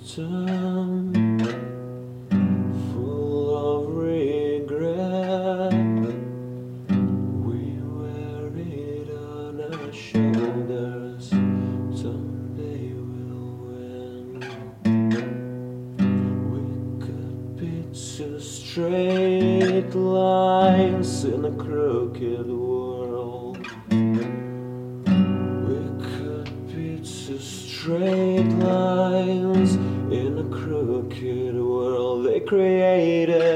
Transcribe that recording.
wisdom, full of regret. We wear it on our shoulders. Someday we'll win. We could be two straight lines in a crooked world. We could be two straight lines in a crooked world they created.